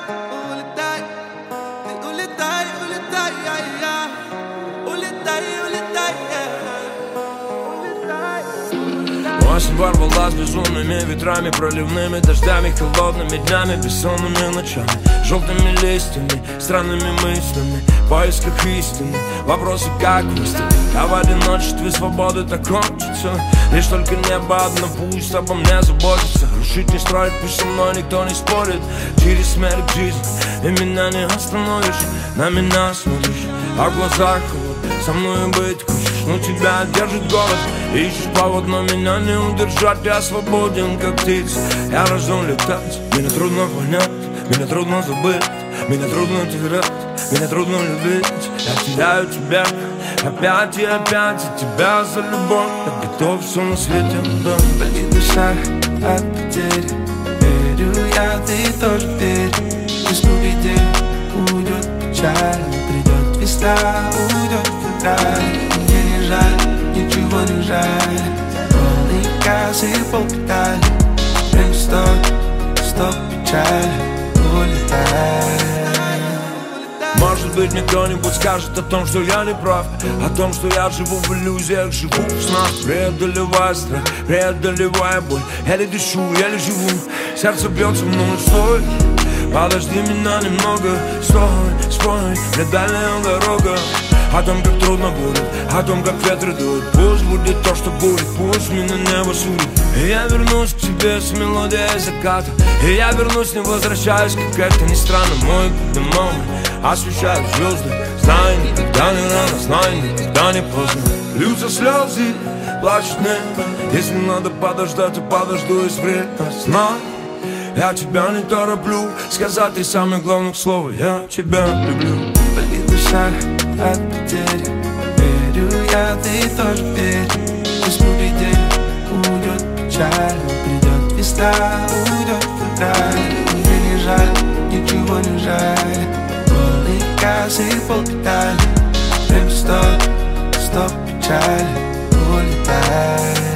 улетай, ты улетай, улетай, улетай, улетай, улетай. Осень ворвалась безумными ветрами, проливными дождями, холодными днями, бессонными ночами, желтыми листьями, странными мыслями, в поисках истины, вопросы как выстрел. А в одиночестве свободы так хочется, лишь только небо одно пусть обо мне заботится. Рушить не строить, пусть со мной никто не спорит. Через смерть к жизни, и меня не остановишь. На меня смотришь, а в глазах холод. Со мной быть хочешь, но тебя держит голод. Ищешь повод, но меня не удержать. Я свободен, как птица, я рожден летать. Меня трудно понять, меня трудно забыть, меня трудно терять, меня трудно любить. Я теряю тебя опять и опять, и тебя за любовь. Я готов все на свете отдать. Болит душа от потери, верю я, ты тоже верь. Весну где уйдет печаль, придет весна, уйдет февраль. Мне не жаль, ничего не жаль, полный газ и полпедаль. Время стоп, печаль, улетай. Может быть, мне кто-нибудь скажет о том, что я не прав, о том, что я живу в иллюзиях, живу в снах, преодолевая страх, преодолевая боль. Еле дышу, еле живу, сердце бьется мной, стой, подожди меня немного, стой, мне дальняя дорога. О том, как трудно будет, о том, как ветры дуют. Пусть будет то, что будет, пусть меня небо судит. И я вернусь к тебе с мелодией заката, и я вернусь, не возвращаюсь, как это ни странно. Мой домой освещают звезды. Знай, никогда не рано, знай, никогда не поздно. Льются слезы, плачет небо. Если надо подождать, то подожду из время. Знай, я тебя не тороплю сказать три самых главных слова: я тебя люблю. Болит душа от потери, верю я, ты тоже верь. Весну где уйдет печаль, придет весна, уйдет февраль. Мне не жаль, ничего не жаль, полный газ и полпедаль. Время стоп, печаль, улетай.